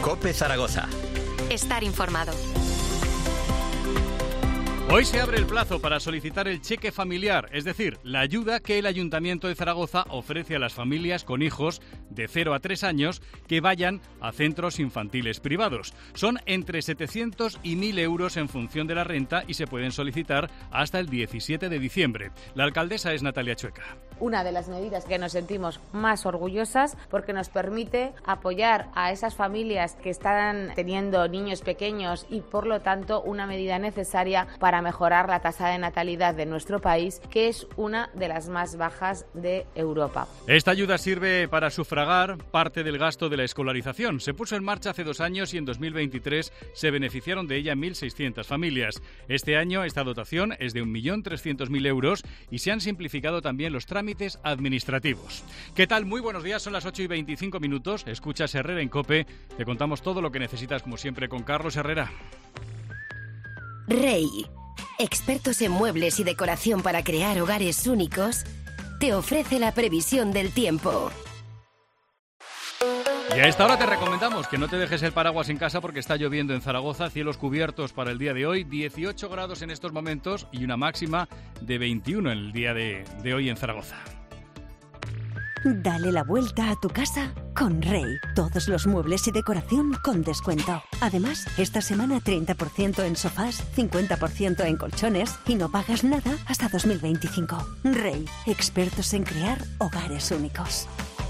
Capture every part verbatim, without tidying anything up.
COPE Zaragoza. Estar informado. Hoy se abre el plazo para solicitar el cheque familiar, es decir, la ayuda que el Ayuntamiento de Zaragoza ofrece a las familias con hijos de cero a tres años que vayan a centros infantiles privados. Son entre setecientos y mil euros en función de la renta y se pueden solicitar hasta el diecisiete de diciembre. La alcaldesa es Natalia Chueca. Una de las medidas que nos sentimos más orgullosas porque nos permite apoyar a esas familias que están teniendo niños pequeños y, por lo tanto, una medida necesaria para mejorar la tasa de natalidad de nuestro país, que es una de las más bajas de Europa. Esta ayuda sirve para sufragar parte del gasto de la escolarización. Se puso en marcha hace dos años y en dos mil veintitrés se beneficiaron de ella mil seiscientas familias. Este año esta dotación es de un millón trescientos mil euros y se han simplificado también los trámites administrativos. ¿Qué tal? Muy buenos días, son las ocho y veinticinco minutos. Escuchas Herrera en COPE. Te contamos todo lo que necesitas, como siempre, con Carlos Herrera. Rey, expertos en muebles y decoración para crear hogares únicos, te ofrece la previsión del tiempo. Y a esta hora te recomendamos que no te dejes el paraguas en casa porque está lloviendo en Zaragoza, cielos cubiertos para el día de hoy, dieciocho grados en estos momentos y una máxima de veintiuno en el día de, de hoy en Zaragoza. Dale la vuelta a tu casa con Rey. Todos los muebles y decoración con descuento. Además, esta semana treinta por ciento en sofás, cincuenta por ciento en colchones y no pagas nada hasta dos mil veinticinco. Rey, expertos en crear hogares únicos.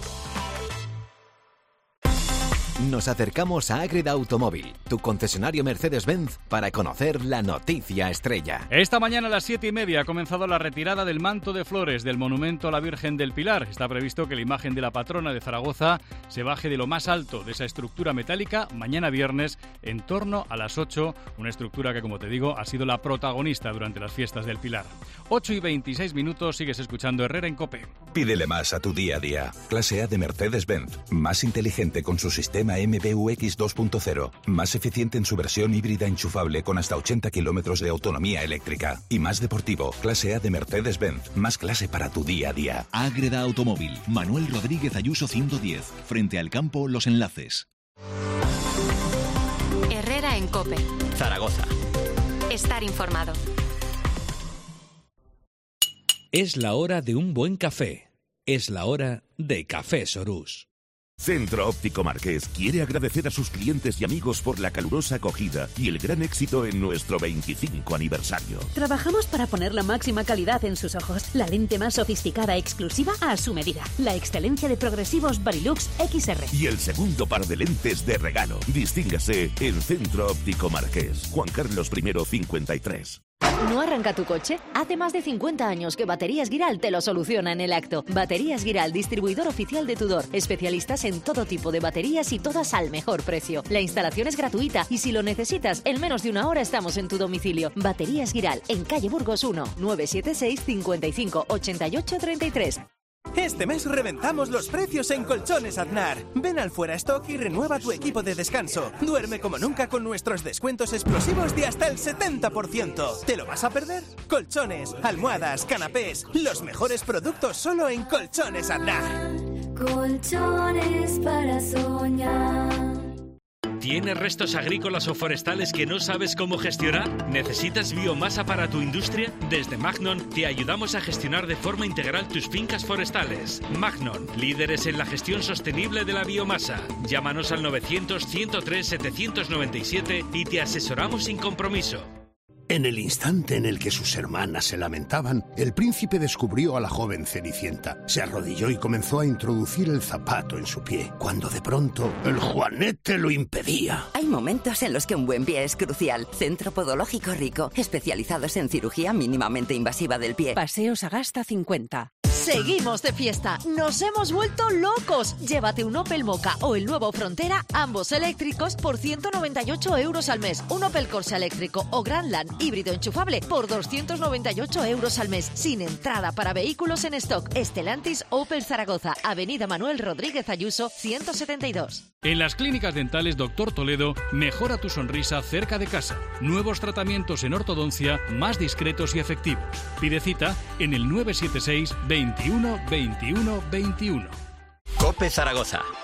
Nos acercamos a Ágreda Automóvil, tu concesionario Mercedes-Benz, para conocer la noticia estrella. Esta mañana a las siete y media ha comenzado la retirada del manto de flores del monumento a la Virgen del Pilar. Está previsto que la imagen de la patrona de Zaragoza se baje de lo más alto de esa estructura metálica mañana viernes en torno a las ocho, una estructura que, como te digo, ha sido la protagonista durante las fiestas del Pilar. ocho y veintiséis minutos, sigues escuchando Herrera en COPE. Pídele más a tu día a día. Clase A de Mercedes-Benz, más inteligente con su sistema M B U X dos punto cero, más eficiente en su versión híbrida enchufable con hasta ochenta kilómetros de autonomía eléctrica y más deportivo. Clase A de Mercedes-Benz, más clase para tu día a día. Ágreda Automóvil, Manuel Rodríguez Ayuso ciento diez, frente al campo Los Enlaces. Herrera en COPE. Zaragoza. Estar informado. Es la hora de un buen café. Es la hora de Café Sorús. Centro Óptico Marqués quiere agradecer a sus clientes y amigos por la calurosa acogida y el gran éxito en nuestro veinticinco aniversario. Trabajamos para poner la máxima calidad en sus ojos, la lente más sofisticada e exclusiva a su medida, la excelencia de progresivos Varilux X R. Y el segundo par de lentes de regalo. Distíngase en Centro Óptico Marqués. Juan Carlos primero cincuenta y tres. ¿No arranca tu coche? Hace más de cincuenta años que Baterías Giral te lo soluciona en el acto. Baterías Giral, distribuidor oficial de Tudor. Especialistas en todo tipo de baterías y todas al mejor precio. La instalación es gratuita y si lo necesitas, en menos de una hora estamos en tu domicilio. Baterías Giral, en calle Burgos uno, nueve siete seis, cincuenta y cinco, ochenta y ocho, treinta y tres. Este mes reventamos los precios en Colchones Aznar. Ven al Fuera Stock y renueva tu equipo de descanso. Duerme como nunca con nuestros descuentos explosivos de hasta el setenta por ciento. ¿Te lo vas a perder? Colchones, almohadas, canapés, los mejores productos solo en Colchones Aznar. Colchones para soñar. ¿Tienes restos agrícolas o forestales que no sabes cómo gestionar? ¿Necesitas biomasa para tu industria? Desde Magnon te ayudamos a gestionar de forma integral tus fincas forestales. Magnon, líderes en la gestión sostenible de la biomasa. Llámanos al novecientos, ciento tres, setecientos noventa y siete y te asesoramos sin compromiso. En el instante en el que sus hermanas se lamentaban, el príncipe descubrió a la joven Cenicienta. Se arrodilló y comenzó a introducir el zapato en su pie, cuando de pronto el juanete lo impedía. Hay momentos en los que un buen pie es crucial. Centro Podológico Rico, especializados en cirugía mínimamente invasiva del pie. Paseo Sagasta cincuenta. Seguimos de fiesta, nos hemos vuelto locos. Llévate un Opel Mokka o el nuevo Frontera, ambos eléctricos, por ciento noventa y ocho euros al mes. Un Opel Corsa eléctrico o Grandland híbrido enchufable por doscientos noventa y ocho euros al mes. Sin entrada para vehículos en stock. Stellantis Opel Zaragoza, Avenida Manuel Rodríguez Ayuso, ciento setenta y dos. En las clínicas dentales Doctor Toledo, mejora tu sonrisa cerca de casa. Nuevos tratamientos en ortodoncia más discretos y efectivos. Pide cita en el nueve siete seis, veintiuno, veintiuno, veintiuno. COPE Zaragoza.